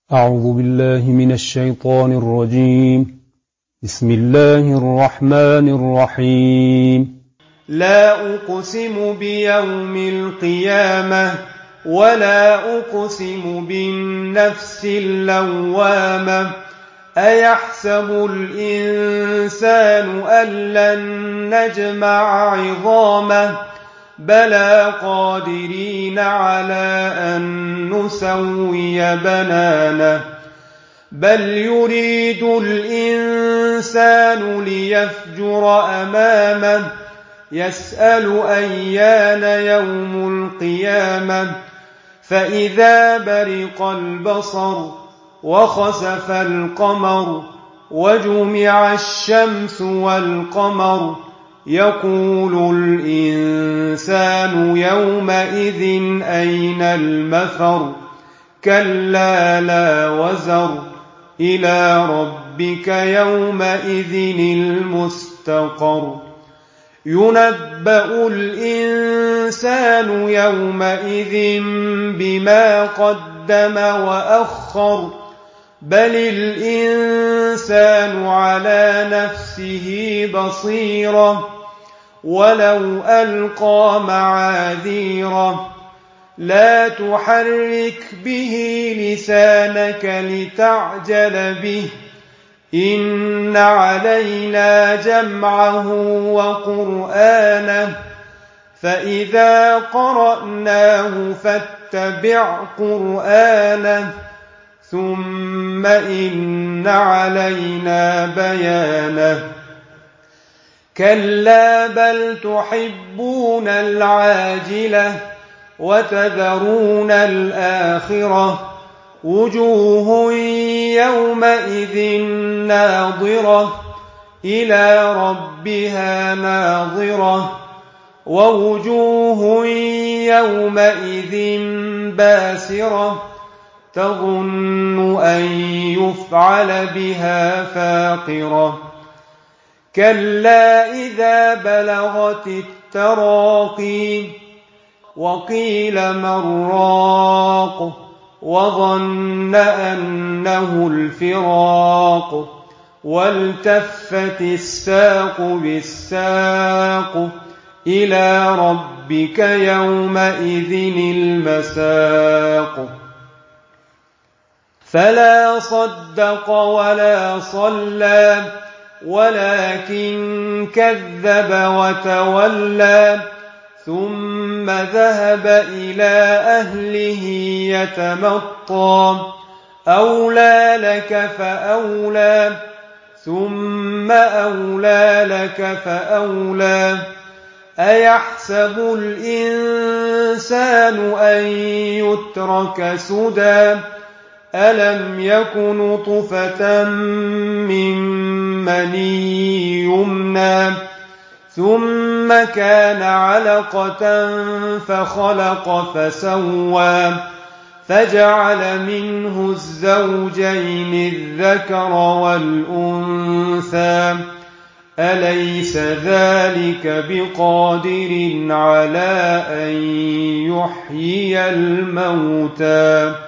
أعوذ بالله من الشيطان الرجيم. بسم الله الرحمن الرحيم. لا أقسم بيوم القيامة ولا أقسم بالنفس اللوامة أيحسب الإنسان أن لن نجمع عظامه بلى قادرين على أن نسوي بنانه بل يريد الإنسان ليفجر أمامه يسأل أيان يوم القيامة فإذا برق البصر وخسف القمر وجمع الشمس والقمر يقول الإنسان يومئذ أين المفر كلا لا وزر إلى ربك يومئذ المستقر ينبأ الإنسان يومئذ بما قدم وأخر بل الإنسان على نفسه بصيرة ولو ألقى معاذيره لا تحرك به لسانك لتعجل به إن علينا جمعه وقرآنه فإذا قرأناه فاتبع قرآنه ثم إن علينا بيانه كلا بل تحبون العاجلة وتذرون الآخرة وجوه يومئذ ناظرة إلى ربها ناظرة ووجوه يومئذ باسرة تظن أن يفعل بها فاقرة كلا إذا بلغت التراقي وقيل من راق وظن أنه الفراق والتفت الساق بالساق إلى ربك يومئذ المساق فلا صدق ولا صلى ولكن كذب وتولى ثم ذهب إلى أهله يتمطى أولى لك فأولى ثم أولى لك فأولى أيحسب الإنسان أن يترك سدى ألم يك نطفة من مني يمنى ثم كان علقة فخلق فسوى فجعل منه الزوجين الذكر والأنثى أليس ذلك بقادر على أن يحيي الموتى